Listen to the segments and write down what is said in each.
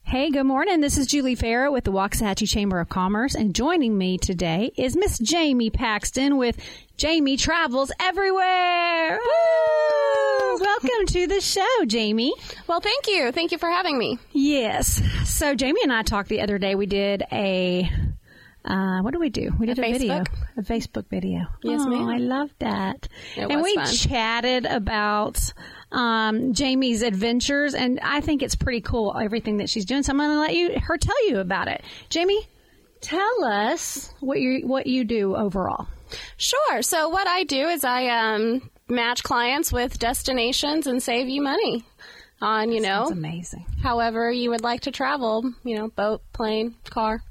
Hey, good morning. This is Julie Farrow with the Waxahachie Chamber of Commerce, and joining me today is Miss Jamie Paxton with Jamie Travels Everywhere. Woo! Welcome to the show, Jamie. Well, thank you. Thank you for having me. Yes. So Jamie and I talked the other day. We did what did we do? We did a video. A Facebook video. Yes, ma'am. I love that. And we fun. chatted about Jamie's adventures, and I think it's pretty cool, everything that she's doing. So I'm going to let her tell you about it. Jamie, tell us what you do overall. Sure. So what I do is I match clients with destinations and save you money on, That's amazing. however you would like to travel, boat, plane, car.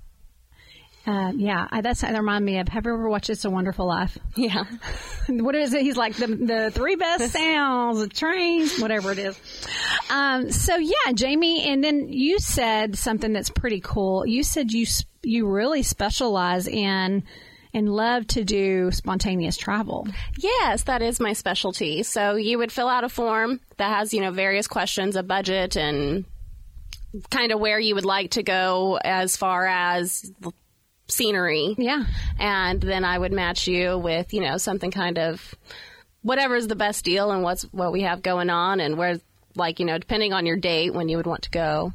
That reminded me of, have you ever watched It's a Wonderful Life? Yeah. What is it? He's like the three best sounds, the trains, whatever it is. Jamie, and then you said something that's pretty cool. You said you really specialize in and love to do spontaneous travel. Yes, that is my specialty. So you would fill out a form that has, various questions, a budget, and kind of where you would like to go as far as scenery. Yeah. And then I would match you with, something kind of whatever's the best deal and what we have going on and where, depending on your date when you would want to go,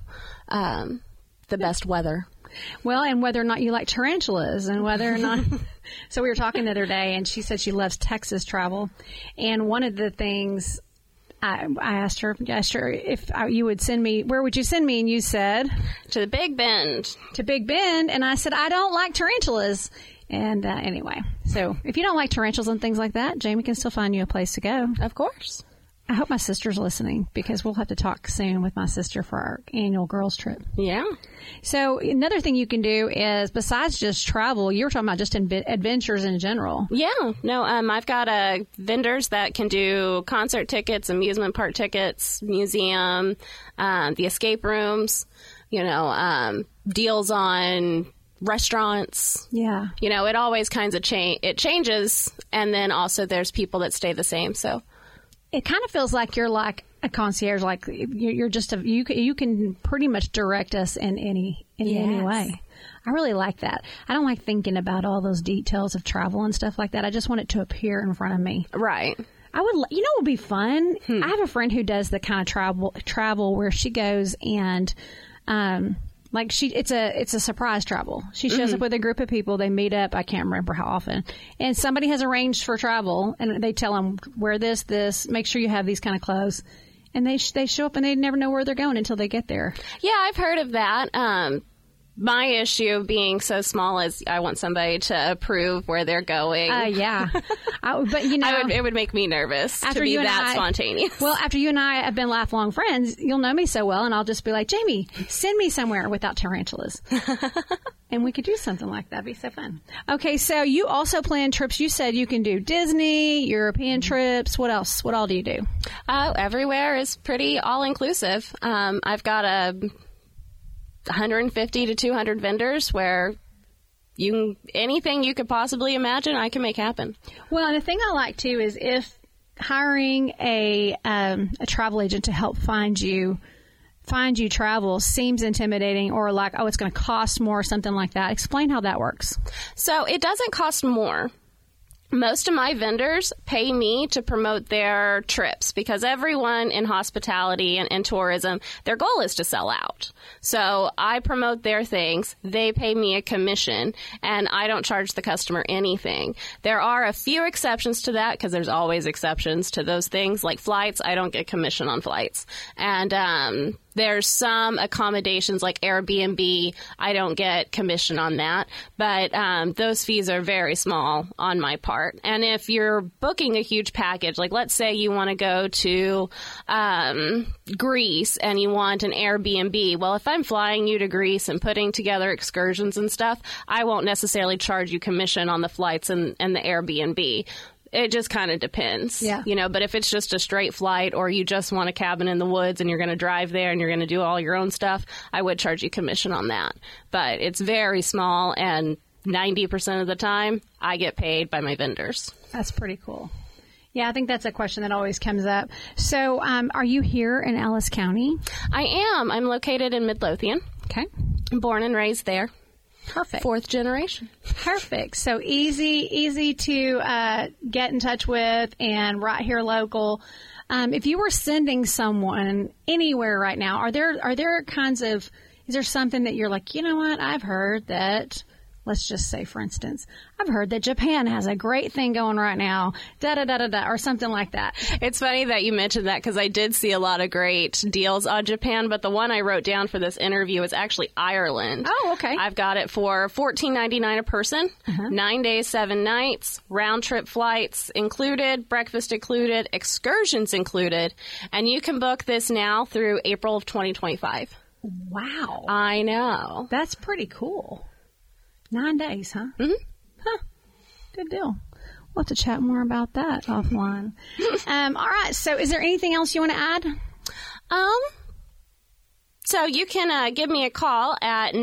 the best weather. Well, and whether or not you like tarantulas and whether or not. So we were talking the other day, and she said she loves Texas travel. And one of the things I asked her if you would send me, where would you send me? And you said, to the Big Bend. To Big Bend. And I said, I don't like tarantulas. And anyway, so if you don't like tarantulas and things like that, Jamie can still find you a place to go. Of course. I hope my sister's listening, because we'll have to talk soon with my sister for our annual girls trip. Yeah. So another thing you can do is, besides just travel, you were talking about just adventures in general. Yeah. No, I've got vendors that can do concert tickets, amusement park tickets, museum, the escape rooms, deals on restaurants. Yeah. It always kinds of it changes. And then also there's people that stay the same. So it kind of feels like you're like a concierge, like you're just you can pretty much direct us in any way. I really like that. I don't like thinking about all those details of travel and stuff like that. I just want it to appear in front of me. Right. I would, what would be fun? I have a friend who does the kind of travel where she goes and, it's a surprise travel. She shows up with a group of people. They meet up. I can't remember how often. And somebody has arranged for travel, and they tell them, wear this, make sure you have these kind of clothes. And they show up, and they never know where they're going until they get there. Yeah, I've heard of that. My issue being so small is I want somebody to approve where they're going. Yeah. But it would make me nervous to be that spontaneous. Well, after you and I have been lifelong friends, you'll know me so well, and I'll just be like, Jamie, send me somewhere without tarantulas. And we could do something like that. It'd be so fun. Okay, so you also plan trips. You said you can do Disney, European trips. What else? What all do you do? Everywhere is pretty all-inclusive. I've got 150 to 200 vendors where anything you could possibly imagine, I can make happen. Well, and the thing I like too is if hiring a travel agent to help find you travel seems intimidating, or like, it's going to cost more or something like that. Explain how that works. So it doesn't cost more. Most of my vendors pay me to promote their trips, because everyone in hospitality and tourism, their goal is to sell out. So I promote their things. They pay me a commission, and I don't charge the customer anything. There are a few exceptions to that, because there's always exceptions to those things. Like flights, I don't get commission on flights. And there's some accommodations like Airbnb. I don't get commission on that, but those fees are very small on my part. And if you're booking a huge package, like let's say you want to go to Greece and you want an Airbnb, well, if I'm flying you to Greece and putting together excursions and stuff, I won't necessarily charge you commission on the flights and the Airbnb. It just kind of depends, but if it's just a straight flight, or you just want a cabin in the woods and you're going to drive there and you're going to do all your own stuff, I would charge you commission on that. But it's very small, and 90% of the time I get paid by my vendors. That's pretty cool. Yeah, I think that's a question that always comes up. So are you here in Ellis County? I am. I'm located in Midlothian. Okay. Born and raised there. Perfect. 4th generation. Perfect. So easy to get in touch with, and right here local. If you were sending someone anywhere right now, are there kinds of, is there something that you're like, you know what, I've heard that, let's just say, for instance, I've heard that Japan has a great thing going right now, da-da-da-da-da, or something like that. It's funny that you mentioned that because I did see a lot of great deals on Japan, but the one I wrote down for this interview is actually Ireland. Oh, okay. I've got it for $14.99 a person, 9 days, 7 nights, round-trip flights included, breakfast included, excursions included, and you can book this now through April of 2025. Wow. I know. That's pretty cool. 9 days, huh? Mm-hmm. Huh. Good deal. We'll have to chat more about that offline. All right. So is there anything else you want to add? So you can give me a call at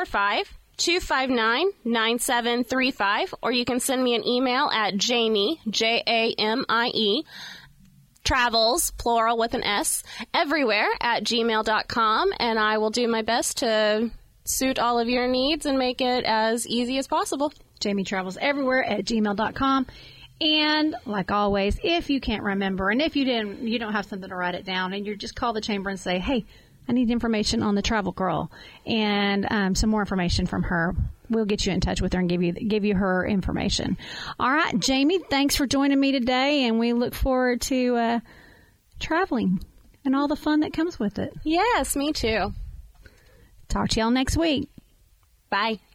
945-259-9735, or you can send me an email at Jamie, Jamie, travels, plural with an S, everywhere at gmail.com, and I will do my best to suit all of your needs and make it as easy as possible. Jamie travels everywhere at gmail.com. And like always, if you can't remember, and if you don't have something to write it down, and you just call the chamber and say, hey, I need information on the travel girl and some more information from her, we'll get you in touch with her and give you her information. All right, Jamie, thanks for joining me today, and we look forward to traveling and all the fun that comes with it. Yes, me too. Talk to y'all next week. Bye.